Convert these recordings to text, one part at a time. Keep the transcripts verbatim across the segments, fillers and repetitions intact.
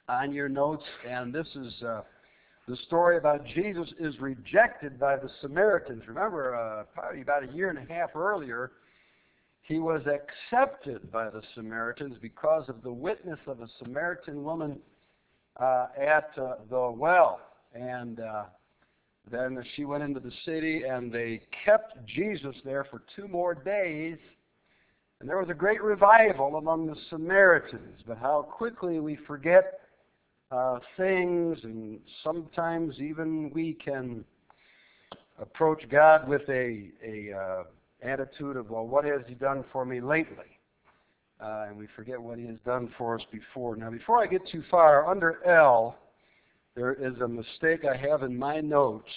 on your notes, and this is uh, the story about Jesus is rejected by the Samaritans. Remember, uh, probably about a year and a half earlier, he was accepted by the Samaritans because of the witness of a Samaritan woman uh, at uh, the well. And uh, then she went into the city, and they kept Jesus there for two more days. And there was a great revival among the Samaritans. But how quickly we forget uh, things, and sometimes even we can approach God with a, a uh, attitude of, well, what has He done for me lately? Uh, and we forget what He has done for us before. Now, before I get too far, under L, there is a mistake I have in my notes.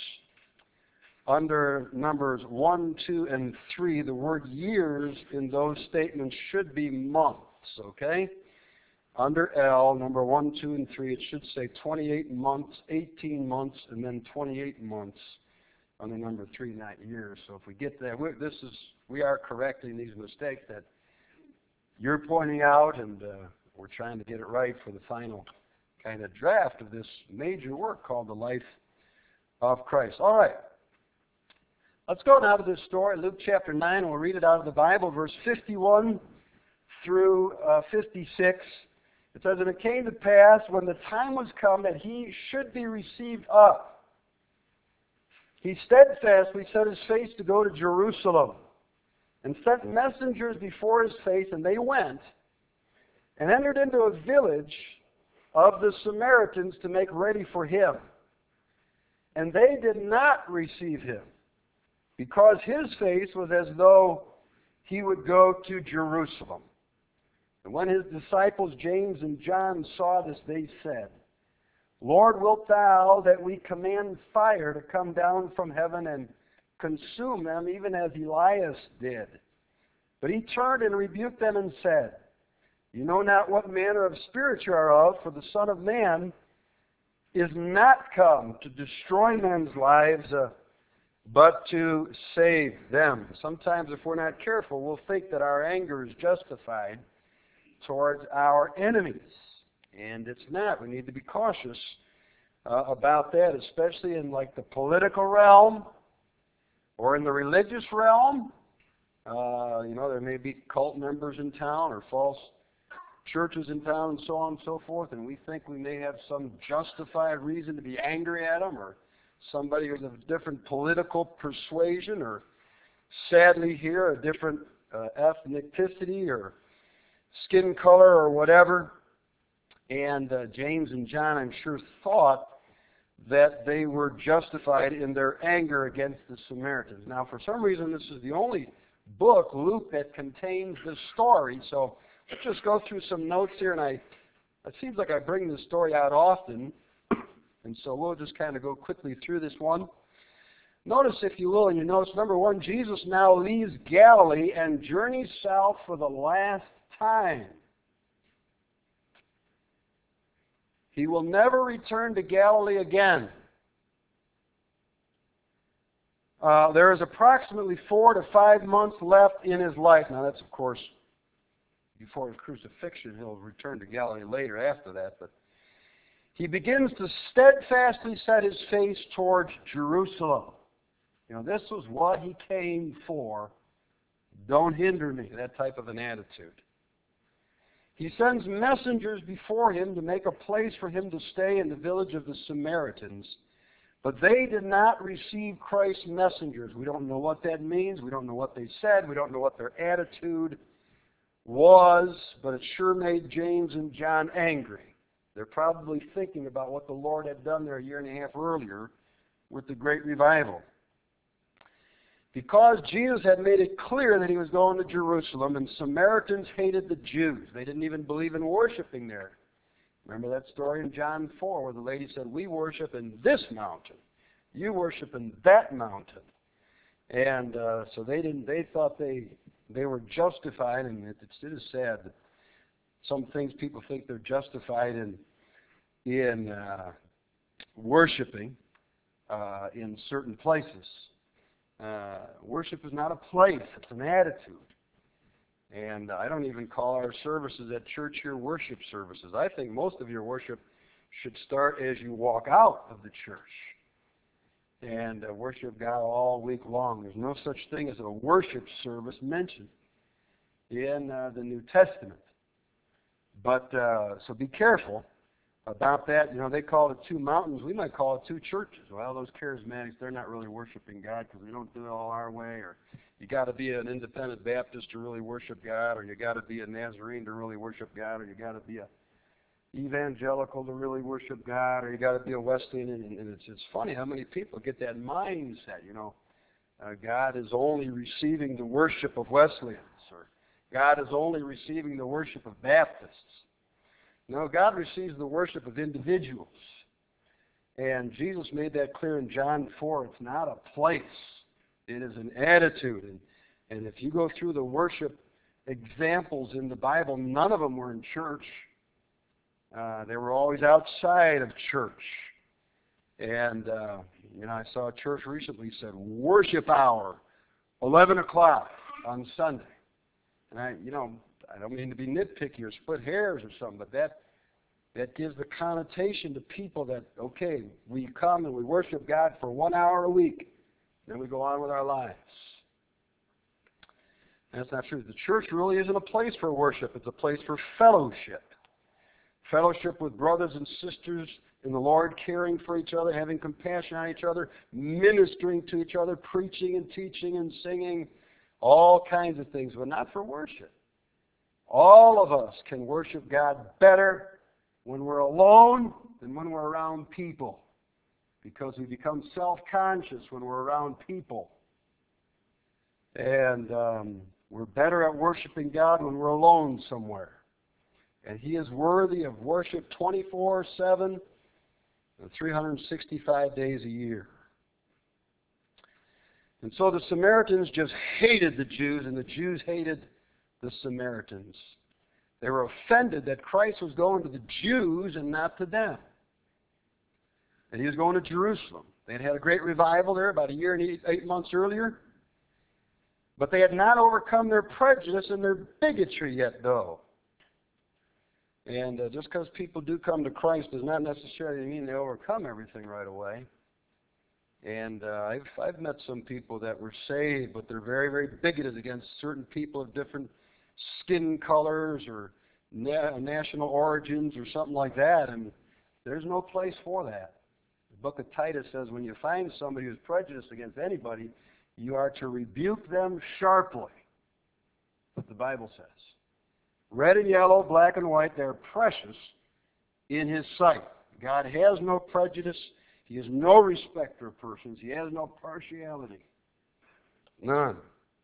Under numbers one, two, and three, the word years in those statements should be months, okay? Under L, number one, two, and three, it should say twenty-eight months, eighteen months, and then twenty-eight months under number three, not years. So if we get that, we're, this is, we are correcting these mistakes that you're pointing out, and uh, we're trying to get it right for the final kind of draft of this major work called The Life of Christ. All right. Let's go now to this story, Luke chapter nine. We'll read it out of the Bible, verse fifty-one through uh, fifty-six. It says, "And it came to pass, when the time was come that he should be received up, he steadfastly set his face to go to Jerusalem, and sent messengers before his face, and they went, and entered into a village of the Samaritans to make ready for him. And they did not receive him, because his face was as though he would go to Jerusalem. And when his disciples James and John saw this, they said, Lord, wilt thou that we command fire to come down from heaven and consume them, even as Elias did? But he turned and rebuked them and said, You know not what manner of spirit you are of, for the Son of Man is not come to destroy men's lives, uh, but to save them." Sometimes if we're not careful, we'll think that our anger is justified towards our enemies. And it's not. We need to be cautious uh, about that, especially in like the political realm or in the religious realm. Uh, you know, there may be cult members in town or false churches in town and so on and so forth, and we think we may have some justified reason to be angry at them, or somebody who's of different political persuasion, or sadly here, a different uh, ethnicity or skin color or whatever. And uh, James and John, I'm sure, thought that they were justified in their anger against the Samaritans. Now, for some reason, this is the only book, Luke, that contains this story. So let's just go through some notes here. And I, it seems like I bring this story out often. And so we'll just kind of go quickly through this one. Notice, if you will, in your notes, number one, Jesus now leaves Galilee and journeys south for the last time. He will never return to Galilee again. Uh, there is approximately four to five months left in his life. Now, that's, of course, before his crucifixion. He'll return to Galilee later after that. But he begins to steadfastly set his face towards Jerusalem. You know, this was what he came for. Don't hinder me, that type of an attitude. He sends messengers before him to make a place for him to stay in the village of the Samaritans. But they did not receive Christ's messengers. We don't know what that means. We don't know what they said. We don't know what their attitude was. But it sure made James and John angry. They're probably thinking about what the Lord had done there a year and a half earlier with the great revival. Because Jesus had made it clear that he was going to Jerusalem, and Samaritans hated the Jews. They didn't even believe in worshiping there. Remember that story in John four where the lady said, we worship in this mountain. You worship in that mountain. And uh, so they didn't. They thought they they were justified, and it, it is sad that some things people think they're justified in in uh, worshiping uh, in certain places. Uh, worship is not a place, it's an attitude. And I don't even call our services at church here worship services. I think most of your worship should start as you walk out of the church and uh, worship God all week long. There's no such thing as a worship service mentioned in uh, the New Testament. But, uh, so be careful about that. You know, they call it two mountains. We might call it two churches. Well, those charismatics, they're not really worshiping God because they don't do it all our way. Or you got to be an independent Baptist to really worship God, or you got to be a Nazarene to really worship God, or you got to be a evangelical to really worship God, or you got to be a Wesleyan. And, and it's it's funny how many people get that mindset. You know, uh, God is only receiving the worship of Wesleyans, or God is only receiving the worship of Baptists. No, God receives the worship of individuals. And Jesus made that clear in John four. It's not a place. It is an attitude. And, and if you go through the worship examples in the Bible, none of them were in church. Uh, they were always outside of church. And, uh, you know, I saw a church recently said, worship hour, eleven o'clock on Sunday. And I, you know, I don't mean to be nitpicky or split hairs or something, but that that gives the connotation to people that, okay, we come and we worship God for one hour a week, then we go on with our lives. And that's not true. The church really isn't a place for worship. It's a place for fellowship. Fellowship with brothers and sisters in the Lord, caring for each other, having compassion on each other, ministering to each other, preaching and teaching and singing, all kinds of things, but not for worship. All of us can worship God better when we're alone than when we're around people, because we become self-conscious when we're around people. And um, we're better at worshiping God when we're alone somewhere. And He is worthy of worship twenty-four seven, three hundred sixty-five days a year. And so the Samaritans just hated the Jews, and the Jews hated the Samaritans. They were offended that Christ was going to the Jews and not to them. And He was going to Jerusalem. They had had a great revival there about a year and eight, eight months earlier. But they had not overcome their prejudice and their bigotry yet, though. And uh, just because people do come to Christ does not necessarily mean they overcome everything right away. And uh, I've, I've met some people that were saved, but they're very, very bigoted against certain people of different skin colors or na- national origins or something like that, and there's no place for that. The book of Titus says when you find somebody who's prejudiced against anybody, you are to rebuke them sharply. What the Bible says. Red and yellow, black and white, they're precious in His sight. God has no prejudice. He has no respecter of persons. He has no partiality. None.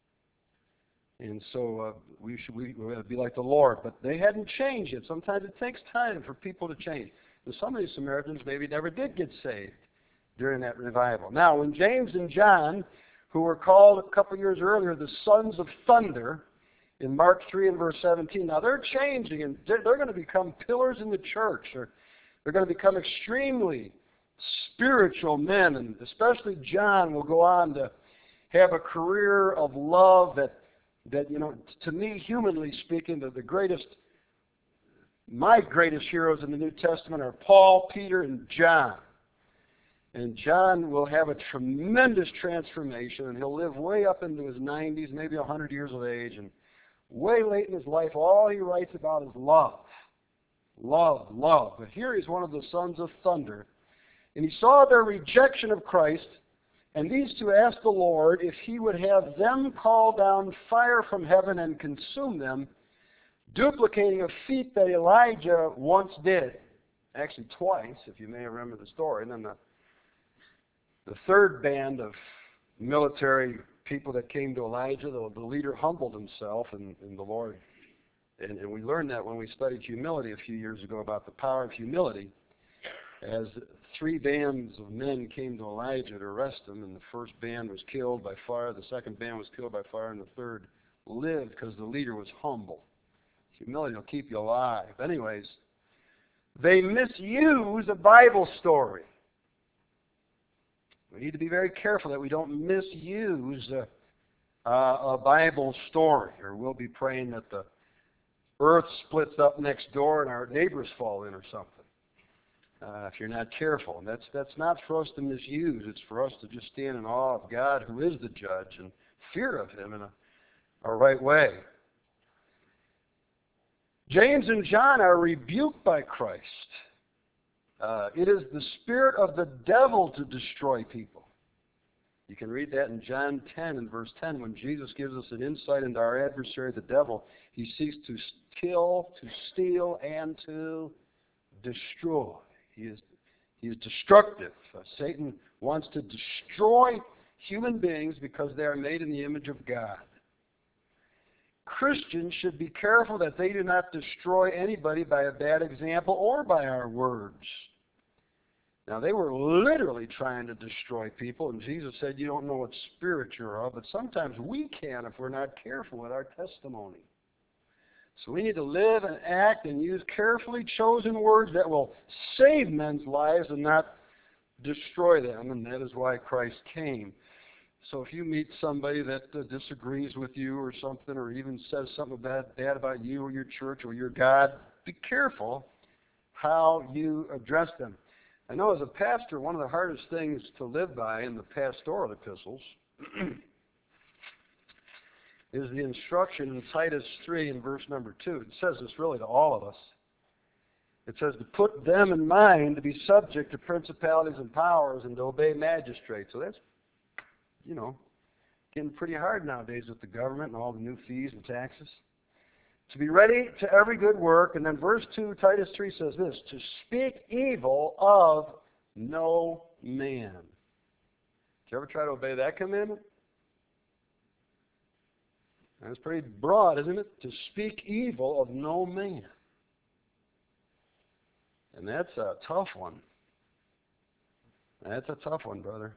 And so uh, we should we, we be like the Lord. But they hadn't changed yet. Sometimes it takes time for people to change. And some of these Samaritans maybe never did get saved during that revival. Now, when James and John, who were called a couple years earlier the sons of thunder, in Mark three and verse seventeen, now they're changing, and they're, they're going to become pillars in the church. They're, they're going to become extremely spiritual men, and especially John will go on to have a career of love that that, you know, to me, humanly speaking, the, the greatest, my greatest heroes in the New Testament are Paul, Peter, and John. And John will have a tremendous transformation, and he'll live way up into his nineties, maybe one hundred years of age, and way late in his life, all he writes about is love. Love, love. But here he's one of the sons of thunder, and he saw their rejection of Christ. And these two asked the Lord if He would have them call down fire from heaven and consume them, duplicating a feat that Elijah once did. Actually, twice, if you may remember the story. And then the, the third band of military people that came to Elijah, the, the leader humbled himself, and, and the Lord, and, and we learned that when we studied humility a few years ago about the power of humility. As three bands of men came to Elijah to arrest him, and the first band was killed by fire, the second band was killed by fire, and the third lived because the leader was humble. Humility will keep you alive. Anyways, they misuse a Bible story. We need to be very careful that we don't misuse a, uh, a Bible story, or we'll be praying that the earth splits up next door and our neighbors fall in or something. Uh, if you're not careful. And that's, that's not for us to misuse. It's for us to just stand in awe of God, who is the judge, and fear of Him in a, a right way. James and John are rebuked by Christ. Uh, it is the spirit of the devil to destroy people. You can read that in John ten and verse ten when Jesus gives us an insight into our adversary, the devil. He seeks to kill, to steal, and to destroy. He is, he is destructive. Uh, Satan wants to destroy human beings because they are made in the image of God. Christians should be careful that they do not destroy anybody by a bad example or by our words. Now, they were literally trying to destroy people, and Jesus said, you don't know what spirit you're of, but sometimes we can if we're not careful with our testimony. So we need to live and act and use carefully chosen words that will save men's lives and not destroy them, and that is why Christ came. So if you meet somebody that uh, disagrees with you or something, or even says something bad, bad about you or your church or your God, be careful how you address them. I know as a pastor, one of the hardest things to live by in the pastoral epistles is the instruction in Titus three in verse number two. It says this really to all of us. It says to put them in mind to be subject to principalities and powers and to obey magistrates. So that's, you know, getting pretty hard nowadays with the government and all the new fees and taxes. To be ready to every good work. And then verse two, Titus three says this, to speak evil of no man. Did you ever try to obey that commandment? That's pretty broad, isn't it? To speak evil of no man. And that's a tough one. That's a tough one, brother.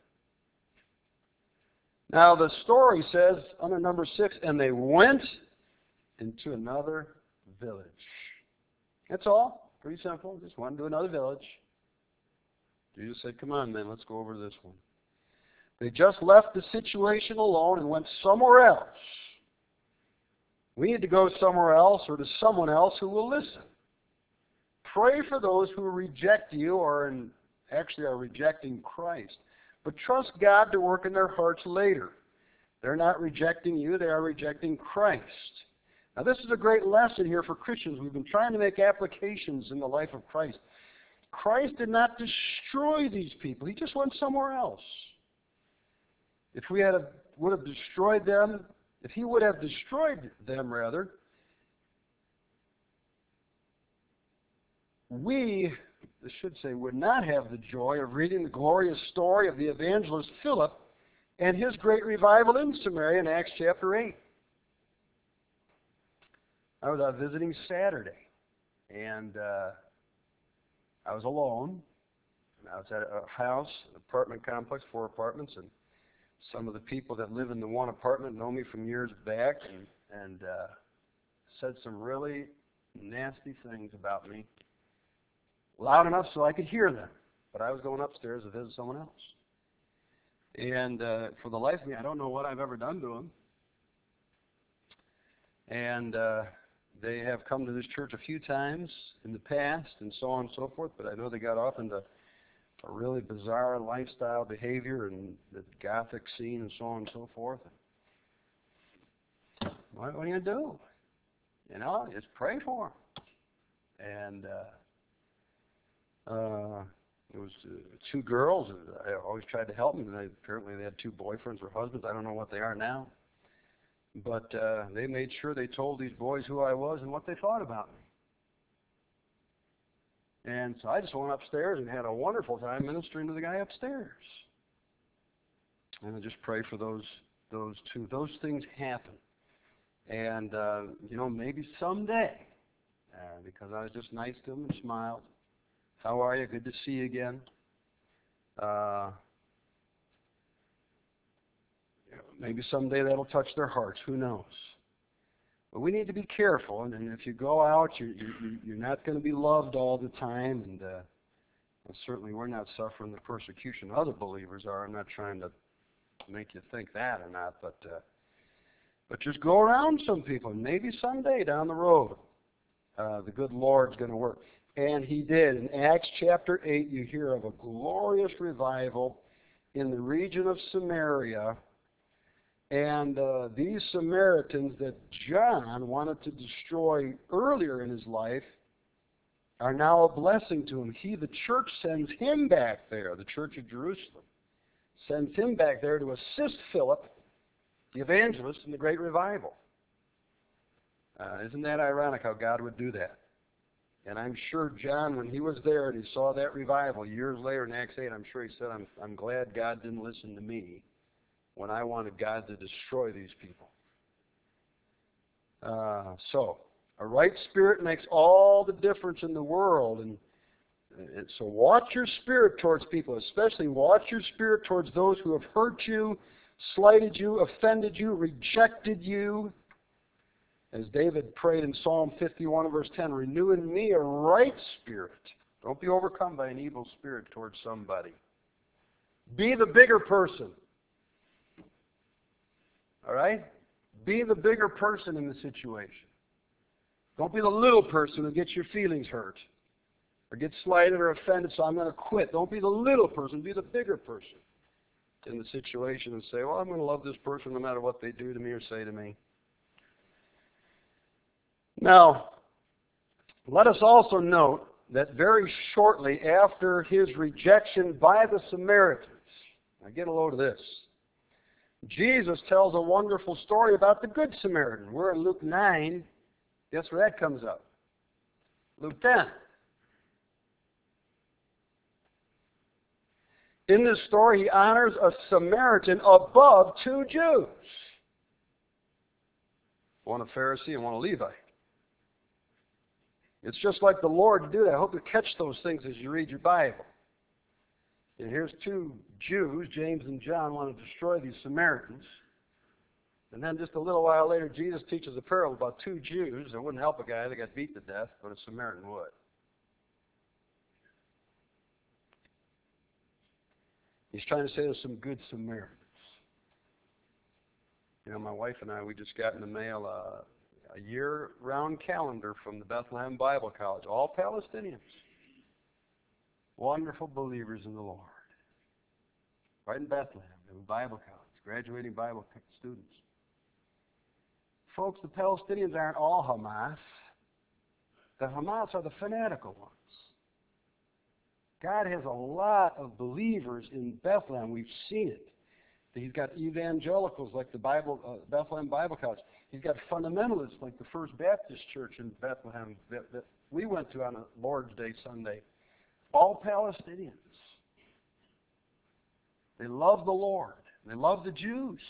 Now the story says, under number six, and they went into another village. That's all. Pretty simple. Just went to another village. Jesus said, come on, man, let's go over to this one. They just left the situation alone and went somewhere else. We need to go somewhere else or to someone else who will listen. Pray for those who reject you or in, actually are rejecting Christ. But trust God to work in their hearts later. They're not rejecting you, they are rejecting Christ. Now this is a great lesson here for Christians. We've been trying to make applications in the life of Christ. Christ did not destroy these people. He just went somewhere else. If we had a, would have destroyed them, if he would have destroyed them rather, we, I should say, would not have the joy of reading the glorious story of the evangelist Philip and his great revival in Samaria in Acts chapter eight. I was out visiting Saturday, and uh, I was alone. And I was at a house, an apartment complex, four apartments, and some of the people that live in the one apartment know me from years back and, and uh, said some really nasty things about me, loud enough so I could hear them. But I was going upstairs to visit someone else. And uh, for the life of me, I don't know what I've ever done to them. And uh, they have come to this church a few times in the past and so on and so forth, but I know they got off into a really bizarre lifestyle behavior and the Gothic scene and so on and so forth. What, what are you going to do? You know, just pray for them. And uh, uh, it was uh, two girls. I always tried to help them, and they, apparently they had two boyfriends or husbands. I don't know what they are now. But uh, they made sure they told these boys who I was and what they thought about me. And so I just went upstairs and had a wonderful time ministering to the guy upstairs. And I just pray for those those two. Those things happen. And, uh, you know, maybe someday, uh, because I was just nice to them and smiled. How are you? Good to see you again. Uh, maybe someday that'll touch their hearts. Who knows? But we need to be careful, and, and if you go out, you're, you're, you're not going to be loved all the time, and, uh, and certainly we're not suffering the persecution other believers are. I'm not trying to make you think that or not, but uh, But just go around some people. Maybe someday down the road, uh, the good Lord's going to work. And he did. In Acts chapter eight, you hear of a glorious revival in the region of Samaria. And uh, these Samaritans that John wanted to destroy earlier in his life are now a blessing to him. He, the church, sends him back there, the church of Jerusalem, sends him back there to assist Philip, the evangelist, in the great revival. Uh, isn't that ironic how God would do that? And I'm sure John, when he was there and he saw that revival years later in Acts eight, I'm sure he said, I'm, I'm glad God didn't listen to me when I wanted God to destroy these people. Uh, so, a right spirit makes all the difference in the world. And, and so watch your spirit towards people, especially watch your spirit towards those who have hurt you, slighted you, offended you, rejected you. As David prayed in Psalm fifty-one, verse ten, renew in me a right spirit. Don't be overcome by an evil spirit towards somebody. Be the bigger person. All right? Be the bigger person in the situation. Don't be the little person who gets your feelings hurt or gets slighted or offended, so I'm going to quit. Don't be the little person. Be the bigger person in the situation and say, well, I'm going to love this person no matter what they do to me or say to me. Now, let us also note that very shortly after his rejection by the Samaritans, now get a load of this, Jesus tells a wonderful story about the Good Samaritan. We're in Luke nine. Guess where that comes up? Luke ten. In this story, he honors a Samaritan above two Jews. One a Pharisee and one a Levite. It's just like the Lord to do that. I hope you catch those things as you read your Bible. And here's two Jews, James and John, want to destroy these Samaritans. And then just a little while later, Jesus teaches a parable about two Jews that wouldn't help a guy that got beat to death, but a Samaritan would. He's trying to say there's some good Samaritans. You know, my wife and I, we just got in the mail uh, a year-round calendar from the Bethlehem Bible College, all Palestinians. Wonderful believers in the Lord. Right in Bethlehem, in the Bible College, graduating Bible students. Folks, the Palestinians aren't all Hamas. The Hamas are the fanatical ones. God has a lot of believers in Bethlehem. We've seen it. He's got evangelicals like the Bible, uh, Bethlehem Bible College. He's got fundamentalists like the First Baptist Church in Bethlehem that, that we went to on a Lord's Day Sunday. All Palestinians. They love the Lord. They love the Jews.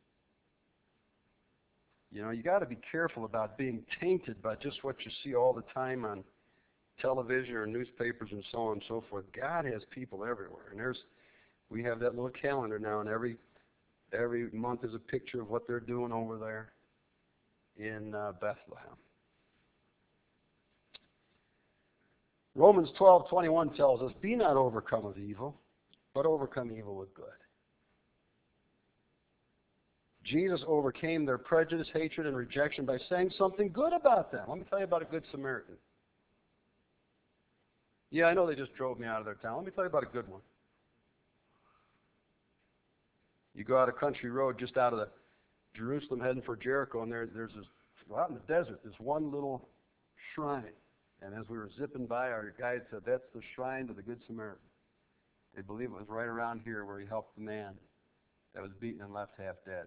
You know, you got to be careful about being tainted by just what you see all the time on television or newspapers and so on and so forth. God has people everywhere. And there's, we have that little calendar now, and every every month is a picture of what they're doing over there in uh, Bethlehem. Romans twelve twenty-one tells us, be not overcome of evil, but overcome evil with good. Jesus overcame their prejudice, hatred, and rejection by saying something good about them. Let me tell you about a good Samaritan. Yeah, I know they just drove me out of their town. Let me tell you about a good one. You go out a country road just out of the Jerusalem heading for Jericho, and there, there's this, out in the desert, this one little shrine. And as we were zipping by, our guide said, that's the shrine to the Good Samaritan. They believe it was right around here where he helped the man that was beaten and left half dead.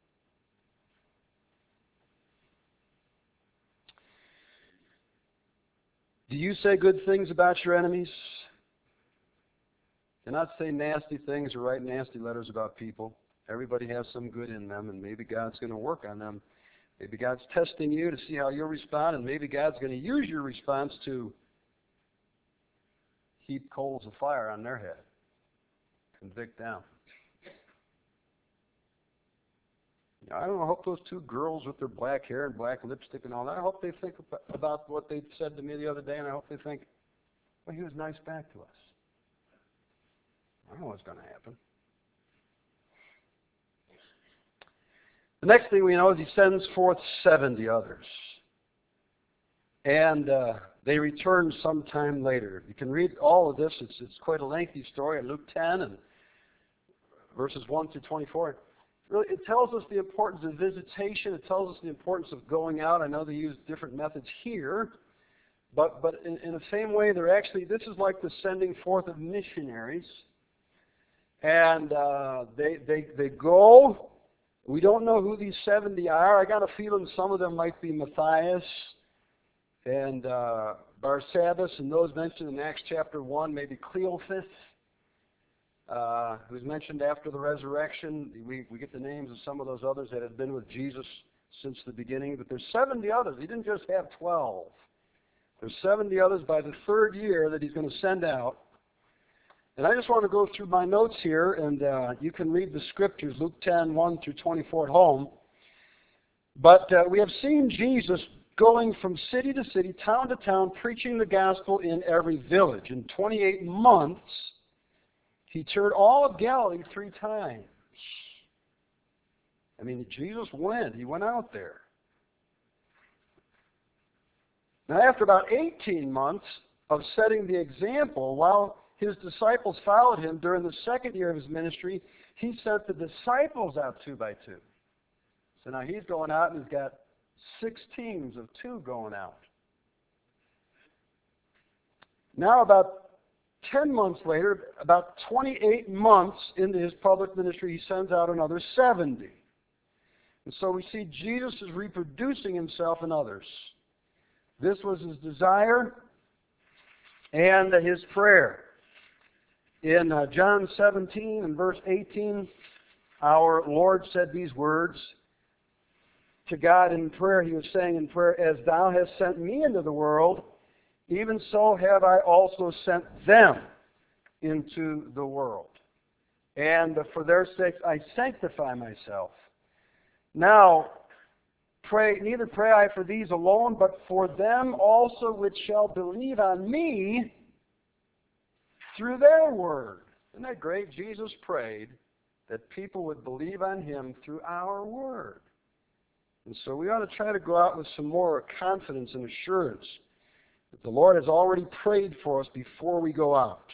Do you say good things about your enemies? Do not say nasty things or write nasty letters about people. Everybody has some good in them, and maybe God's going to work on them. Maybe God's testing you to see how you'll respond, and maybe God's going to use your response to heap coals of fire on their head, convict them. I don't know, I hope those two girls with their black hair and black lipstick and all that, I hope they think about what they said to me the other day, and I hope they think, well, he was nice back to us. I don't know what's going to happen. The next thing we know is he sends forth seventy others. And uh, they return sometime later. You can read all of this. It's, it's quite a lengthy story in Luke ten and verses one through twenty-four. Really, it tells us the importance of visitation. It tells us the importance of going out. I know they use different methods here. But, but in, in the same way, they're actually, this is like the sending forth of missionaries. And uh, they, they, they go. We don't know who these seventy are. I got a feeling some of them might be Matthias and uh, Barsabbas, and those mentioned in Acts chapter one, maybe Cleophas, uh, who's mentioned after the resurrection. We, we get the names of some of those others that had been with Jesus since the beginning. But there's seventy others. He didn't just have twelve. There's seventy others by the third year that he's going to send out. And I just want to go through my notes here, and uh, you can read the scriptures, Luke ten, one through twenty-four at home. But uh, we have seen Jesus going from city to city, town to town, preaching the gospel in every village. In twenty-eight months, he toured all of Galilee three times. I mean, Jesus went. He went out there. Now, after about eighteen months of setting the example, while his disciples followed him during the second year of his ministry, he sent the disciples out two by two. So now he's going out and he's got six teams of two going out. Now about ten months later, about twenty-eight months into his public ministry, he sends out another seventy. And so we see Jesus is reproducing himself in others. This was his desire and his prayer. In uh, John seventeen and verse eighteen, our Lord said these words to God in prayer. He was saying in prayer, "As thou hast sent me into the world, even so have I also sent them into the world. And for their sakes I sanctify myself. Now, pray, neither pray I for these alone, but for them also which shall believe on me through their word." Isn't that great? Jesus prayed that people would believe on him through our word. And so we ought to try to go out with some more confidence and assurance that the Lord has already prayed for us before we go out.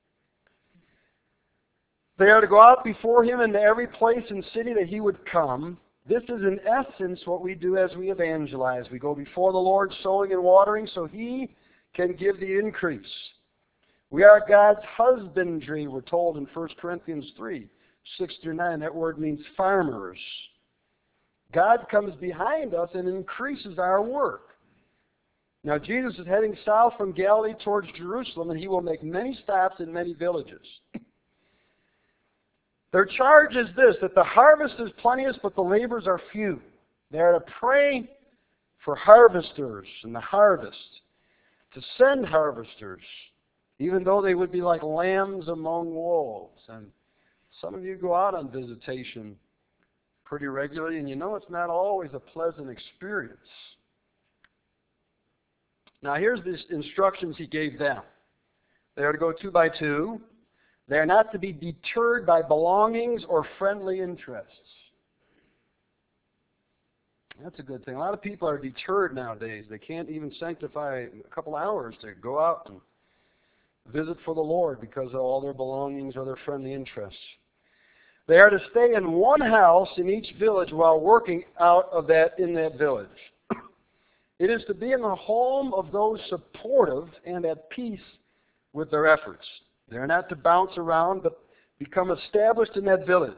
They are to go out before him into every place and city that he would come. This is in essence what we do as we evangelize. We go before the Lord sowing and watering so he can give the increase. We are God's husbandry, we're told in First Corinthians three, six through nine. That word means farmers. God comes behind us and increases our work. Now Jesus is heading south from Galilee towards Jerusalem, and he will make many stops in many villages. Their charge is this, that the harvest is plenteous, but the laborers are few. They are to pray for harvesters in the harvest, to send harvesters, even though they would be like lambs among wolves. And some of you go out on visitation pretty regularly, and you know it's not always a pleasant experience. Now here's the instructions he gave them. They are to go two by two. They are not to be deterred by belongings or friendly interests. That's a good thing. A lot of people are deterred nowadays. They can't even sanctify a couple hours to go out and visit for the Lord because of all their belongings or their friendly interests. They are to stay in one house in each village while working out of that in that village. It is to be in the home of those supportive and at peace with their efforts. They're not to bounce around, but become established in that village.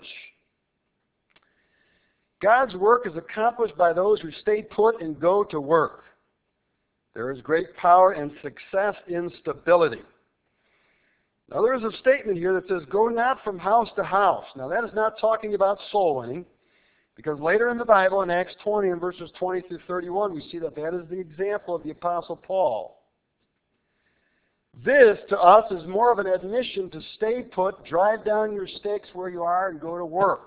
God's work is accomplished by those who stay put and go to work. There is great power and success in stability. Now there is a statement here that says, "Go not from house to house." Now that is not talking about soul winning, because later in the Bible, in Acts twenty and verses twenty through thirty-one, we see that that is the example of the Apostle Paul. This, to us, is more of an admission to stay put, drive down your stakes where you are, and go to work.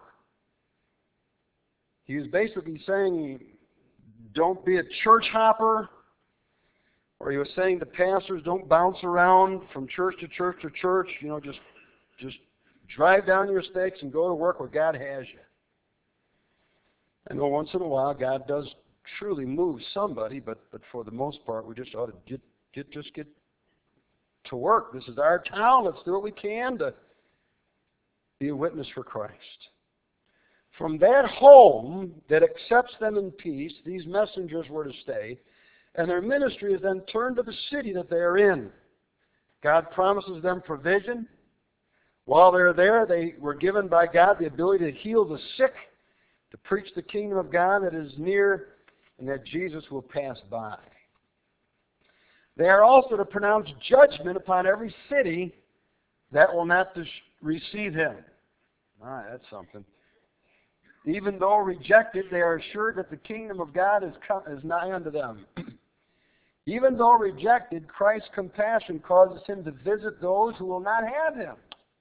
He was basically saying, don't be a church hopper. Or he was saying to pastors, don't bounce around from church to church to church. You know, just, just drive down your stakes and go to work where God has you. I know once in a while God does truly move somebody, but, but for the most part, we just ought to get, get, just get to work. This is our town. Let's do what we can to be a witness for Christ. From that home that accepts them in peace, these messengers were to stay, and their ministry is then turned to the city that they are in. God promises them provision. While they're there, they were given by God the ability to heal the sick, to preach the kingdom of God that is near, and that Jesus will pass by. They are also to pronounce judgment upon every city that will not dis- receive him. All right, that's something. Even though rejected, they are assured that the kingdom of God is, come, is nigh unto them. Even though rejected, Christ's compassion causes him to visit those who will not have him.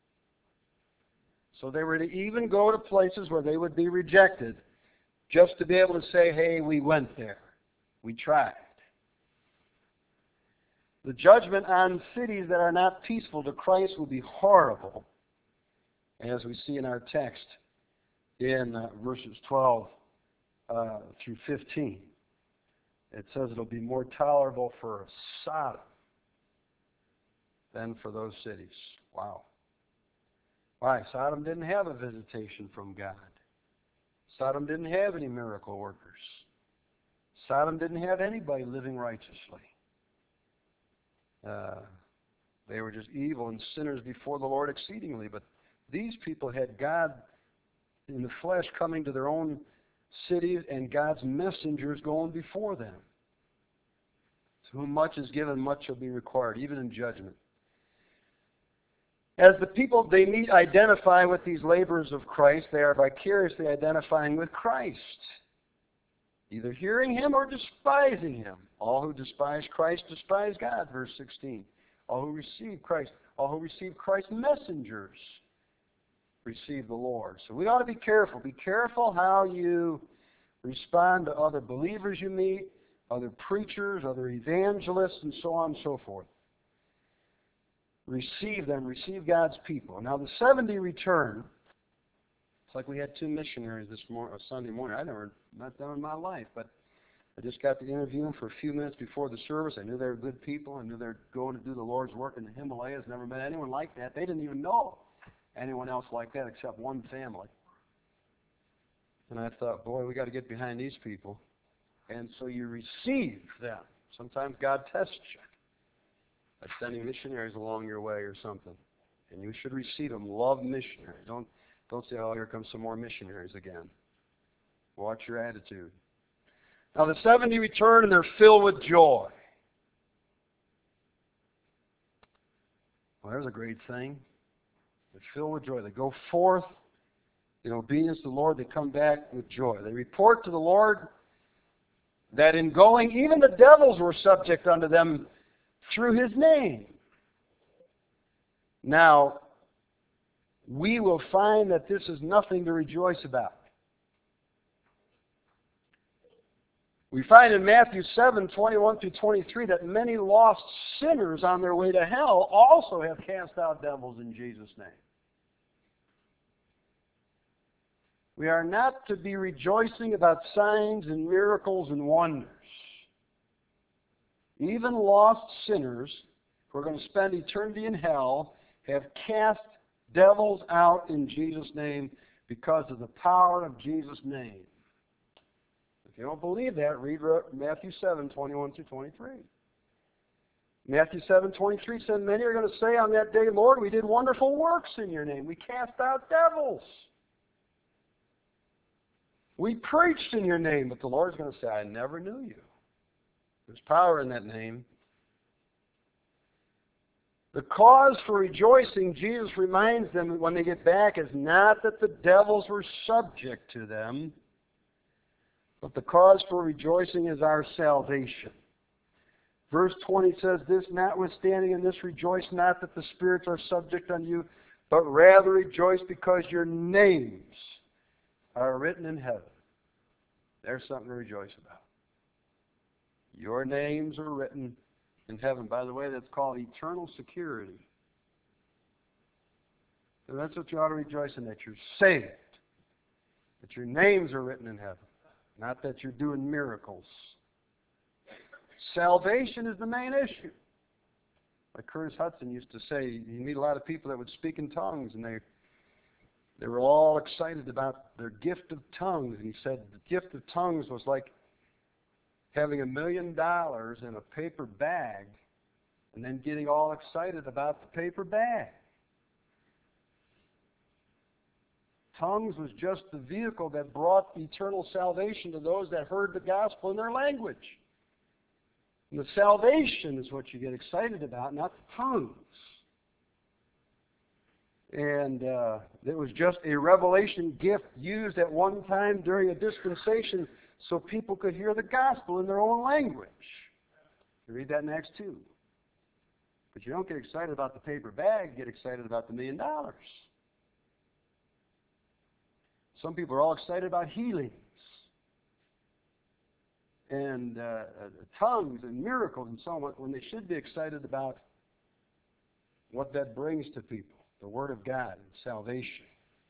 So they were to even go to places where they would be rejected, just to be able to say, hey, we went there. We tried. The judgment on cities that are not peaceful to Christ will be horrible, as we see in our text in uh, verses twelve uh, through fifteen. It says it'll be more tolerable for Sodom than for those cities. Wow. Why? Sodom didn't have a visitation from God. Sodom didn't have any miracle workers. Sodom didn't have anybody living righteously. Uh, they were just evil and sinners before the Lord exceedingly. But these people had God in the flesh coming to their own cities and God's messengers going before them. To whom much is given, much shall be required, even in judgment. As the people they meet identify with these laborers of Christ, they are vicariously identifying with Christ, either hearing him or despising him. All who despise Christ despise God, verse sixteen. All who receive Christ, all who receive Christ's messengers receive the Lord. So we ought to be careful. Be careful how you respond to other believers you meet, other preachers, other evangelists, and so on and so forth. Receive them. Receive God's people. Now the seventy return. It's like we had two missionaries this morning, Sunday morning. I never met them in my life, but I just got to interview them for a few minutes before the service. I knew they were good people. I knew they were going to do the Lord's work in the Himalayas. Never met anyone like that. They didn't even know anyone else like that except one family. And I thought, boy, we got to get behind these people. And so you receive them. Sometimes God tests you by sending missionaries along your way or something. And you should receive them. Love missionaries. Don't, don't say, oh, here comes some more missionaries again. Watch your attitude. Now the seventy return and they're filled with joy. Well, there's a great thing. They're filled with joy. They go forth in obedience to the Lord. They come back with joy. They report to the Lord that in going, even the devils were subject unto them through his name. Now, we will find that this is nothing to rejoice about. We find in Matthew seven, twenty-one through twenty-three that many lost sinners on their way to hell also have cast out devils in Jesus' name. We are not to be rejoicing about signs and miracles and wonders. Even lost sinners who are going to spend eternity in hell have cast devils out in Jesus' name because of the power of Jesus' name. If you don't believe that, read Matthew seven, twenty-one through twenty-three. Matthew seven, twenty-three says, many are going to say on that day, Lord, we did wonderful works in your name. We cast out devils. We preached in your name. But the Lord's going to say, I never knew you. There's power in that name. The cause for rejoicing, Jesus reminds them when they get back, is not that the devils were subject to them, but the cause for rejoicing is our salvation. Verse twenty says, this notwithstanding, in this rejoice not that the spirits are subject unto you, but rather rejoice because your names are written in heaven. There's something to rejoice about. Your names are written in heaven. By the way, that's called eternal security. So that's what you ought to rejoice in, that you're saved, that your names are written in heaven. not that you're doing miracles. Salvation is the main issue. Like Curtis Hudson used to say, you meet a lot of people that would speak in tongues, and they they were all excited about their gift of tongues. And he said the gift of tongues was like having a million dollars in a paper bag and then getting all excited about the paper bag. Tongues was just the vehicle that brought eternal salvation to those that heard the gospel in their language. And the salvation is what you get excited about, not the tongues. And uh, it was just a revelation gift used at one time during a dispensation so people could hear the gospel in their own language. You read that in Acts two. But you don't get excited about the paper bag, you get excited about the million dollars. Some people are all excited about healings and uh, tongues and miracles and so on, when they should be excited about what that brings to people, the Word of God and salvation.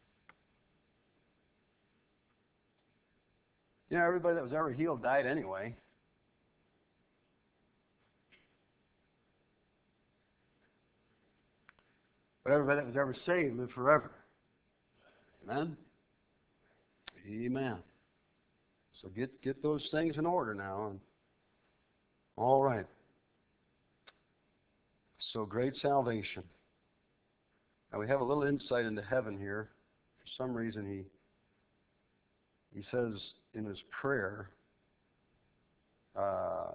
You know, everybody that was ever healed died anyway. But everybody that was ever saved lived forever. Amen? Amen. So get, get those things in order now. And, all right. So great salvation. Now we have a little insight into heaven here. For some reason he he says in his prayer, uh,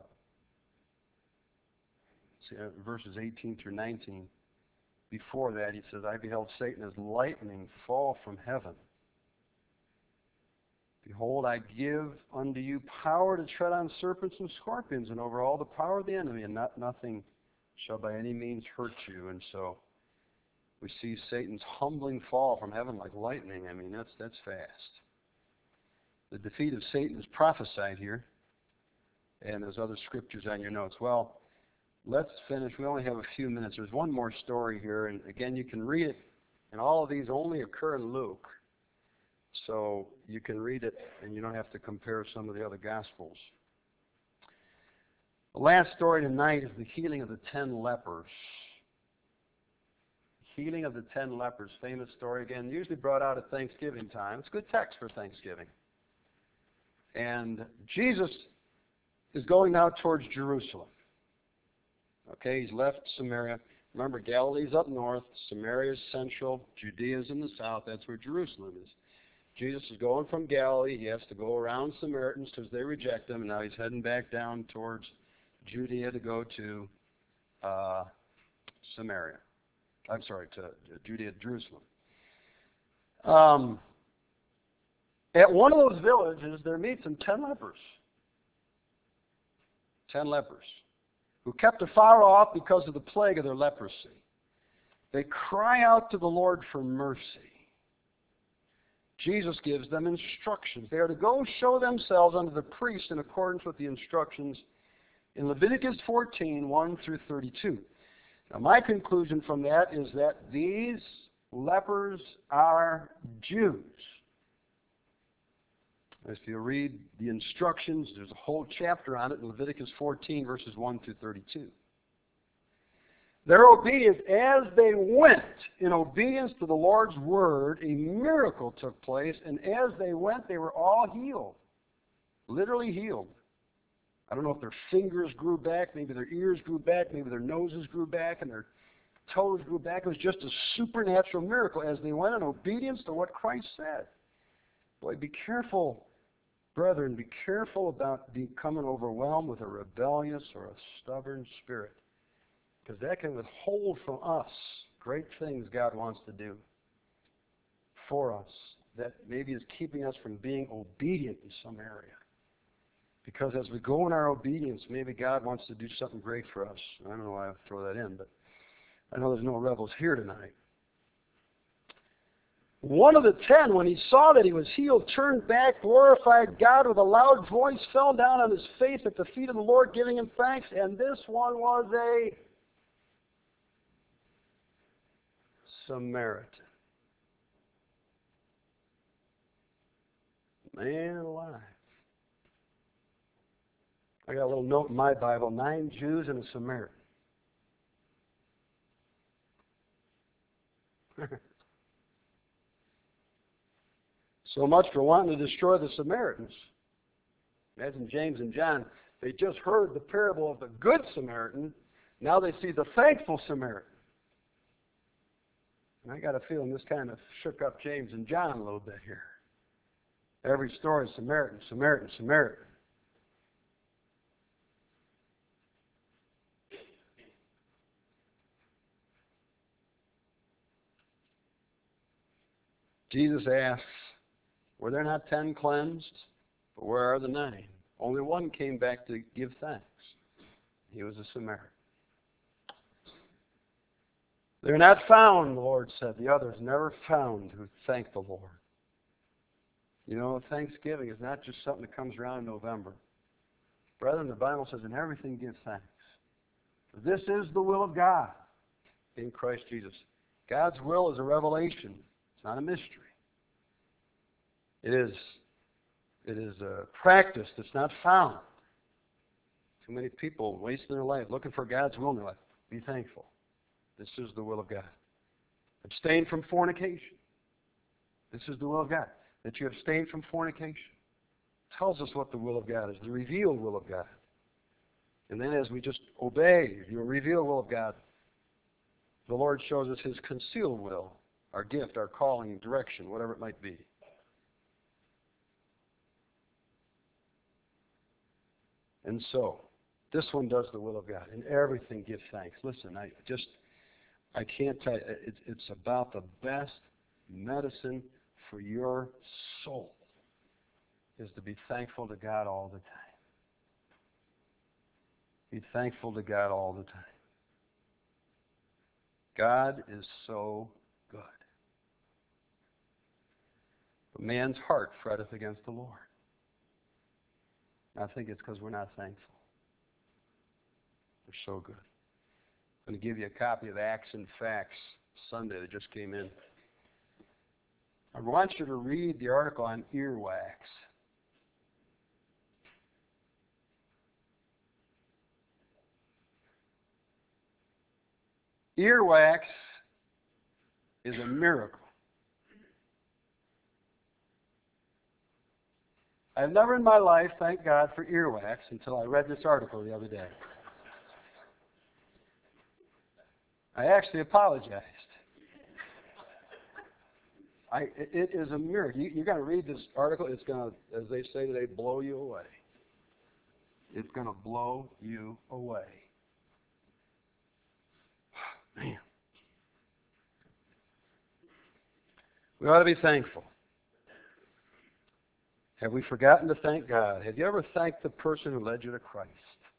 see, uh, verses eighteen through nineteen, before that he says, I beheld Satan as lightning fall from heaven. Behold, I give unto you power to tread on serpents and scorpions and over all the power of the enemy, and not, nothing shall by any means hurt you. And so we see Satan's humbling fall from heaven like lightning. I mean, that's that's fast. The defeat of Satan is prophesied here, and there's other scriptures on your notes. Well, let's finish. We only have a few minutes. There's one more story here, and again, you can read it, and all of these only occur in Luke. So you can read it, and you don't have to compare some of the other Gospels. The last story tonight is the healing of the ten lepers. Healing of the ten lepers, famous story again, usually brought out at Thanksgiving time. It's a good text for Thanksgiving. And Jesus is going now towards Jerusalem. Okay, he's left Samaria. Remember, Galilee's up north, Samaria is central, Judea is in the south. That's where Jerusalem is. Jesus is going from Galilee. He has to go around Samaritans because they reject him. And now he's heading back down towards Judea to go to uh, Samaria. I'm sorry, to Judea, Jerusalem. Um, at one of those villages, there meets him ten lepers. Ten lepers who kept afar off because of the plague of their leprosy. They cry out to the Lord for mercy. Jesus gives them instructions. They are to go show themselves unto the priest in accordance with the instructions in Leviticus fourteen, one through thirty-two. Now, my conclusion from that is that these lepers are Jews. If you read the instructions, there's a whole chapter on it in Leviticus fourteen, verses one through thirty-two. Their obedience, as they went in obedience to the Lord's word, a miracle took place, and as they went, they were all healed. Literally healed. I don't know if their fingers grew back, maybe their ears grew back, maybe their noses grew back, and their toes grew back. It was just a supernatural miracle as they went in obedience to what Christ said. Boy, be careful, brethren, be careful about becoming overwhelmed with a rebellious or a stubborn spirit, because that can withhold from us great things God wants to do for us that maybe is keeping us from being obedient in some area. Because as we go in our obedience, maybe God wants to do something great for us. I don't know why I throw that in, but I know there's no rebels here tonight. One of the ten, when he saw that he was healed, turned back, glorified God with a loud voice, fell down on his face at the feet of the Lord, giving him thanks, and this one was a Samaritan. Man alive. I got a little note in my Bible, nine Jews and a Samaritan. So much for wanting to destroy the Samaritans. Imagine James and John, they just heard the parable of the good Samaritan. Now they see the thankful Samaritan. And I got a feeling this kind of shook up James and John a little bit here. Every story is Samaritan, Samaritan, Samaritan. Jesus asks, were there not ten cleansed? But where are the nine? Only one came back to give thanks. He was a Samaritan. They're not found, the Lord said. The others never found who thanked the Lord. You know, Thanksgiving is not just something that comes around in November. Brethren, the Bible says, in everything give thanks. This is the will of God in Christ Jesus. God's will is a revelation. It's not a mystery. It is, it is a practice that's not found. Too many people wasting their life looking for God's will in their life. Be thankful. This is the will of God. Abstain from fornication. This is the will of God. That you abstain from fornication. It tells us what the will of God is, the revealed will of God. And then as we just obey the revealed will of God, the Lord shows us His concealed will, our gift, our calling, direction, whatever it might be. And so, this one does the will of God. In everything, give thanks. Listen, I just, I can't tell you, it's, it's about the best medicine for your soul is to be thankful to God all the time. Be thankful to God all the time. God is so good. But man's heart fretteth against the Lord. And I think it's because we're not thankful. They're so good. I'm going to give you a copy of Acts and Facts Sunday that just came in. I want you to read the article on earwax. Earwax is a miracle. I've never in my life thanked God for earwax until I read this article the other day. I actually apologized. I, it is a miracle. You, you're going to read this article. It's going to, as they say today, blow you away. It's going to blow you away. Man. We ought to be thankful. Have we forgotten to thank God? Have you ever thanked the person who led you to Christ?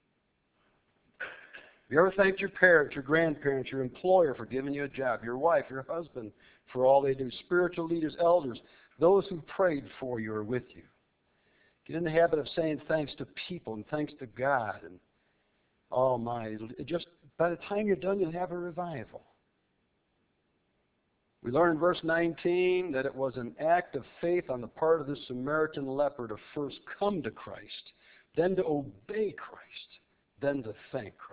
Have you ever thanked your parents, your grandparents, your employer for giving you a job, your wife, your husband for all they do, spiritual leaders, elders, those who prayed for you or with you? Get in the habit of saying thanks to people and thanks to God. And oh my, it just by the time you're done, you'll have a revival. We learn in verse nineteen that it was an act of faith on the part of the Samaritan leper to first come to Christ, then to obey Christ, then to thank Christ.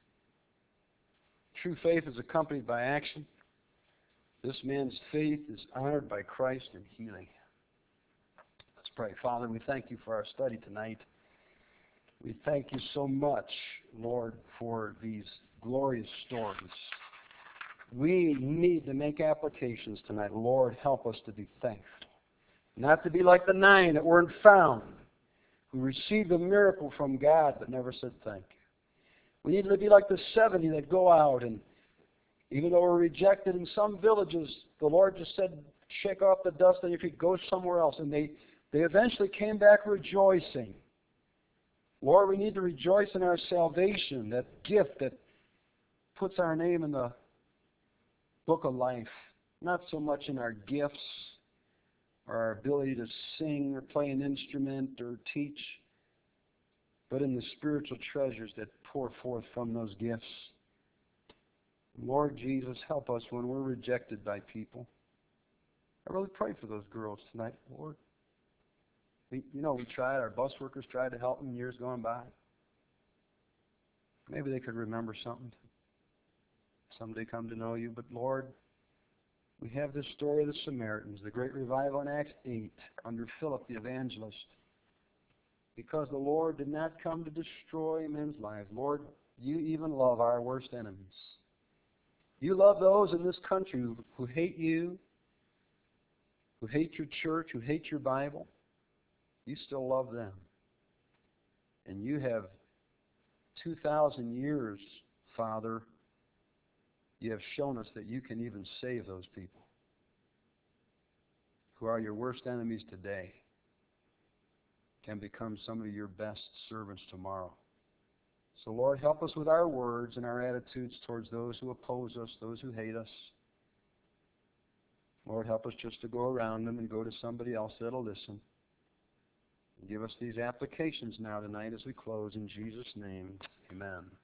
True faith is accompanied by action. This man's faith is honored by Christ in healing him. Let's pray. Father, we thank you for our study tonight. We thank you so much, Lord, for these glorious stories. We need to make applications tonight. Lord, help us to be thankful. Not to be like the nine that weren't found, who received a miracle from God but never said thank you. We need to be like the seventy that go out, and even though we're rejected in some villages, the Lord just said, shake off the dust on your feet, go somewhere else. And they, they eventually came back rejoicing. Lord, we need to rejoice in our salvation, that gift that puts our name in the book of life, not so much in our gifts or our ability to sing or play an instrument or teach, but in the spiritual treasures that pour forth from those gifts. Lord Jesus, help us when we're rejected by people. I really pray for those girls tonight, Lord. We, you know, we tried, our bus workers tried to help them years gone by. Maybe they could remember something. Someday come to know you. But Lord, we have this story of the Samaritans, the great revival in Acts eight under Philip the evangelist. Because the Lord did not come to destroy men's lives. Lord, you even love our worst enemies. You love those in this country who, who hate you, who hate your church, who hate your Bible. You still love them. And you have two thousand years, Father, you have shown us that you can even save those people who are your worst enemies today, can become some of your best servants tomorrow. So Lord, help us with our words and our attitudes towards those who oppose us, those who hate us. Lord, help us just to go around them and go to somebody else that'll listen. Give us these applications now tonight as we close. In Jesus' name, amen.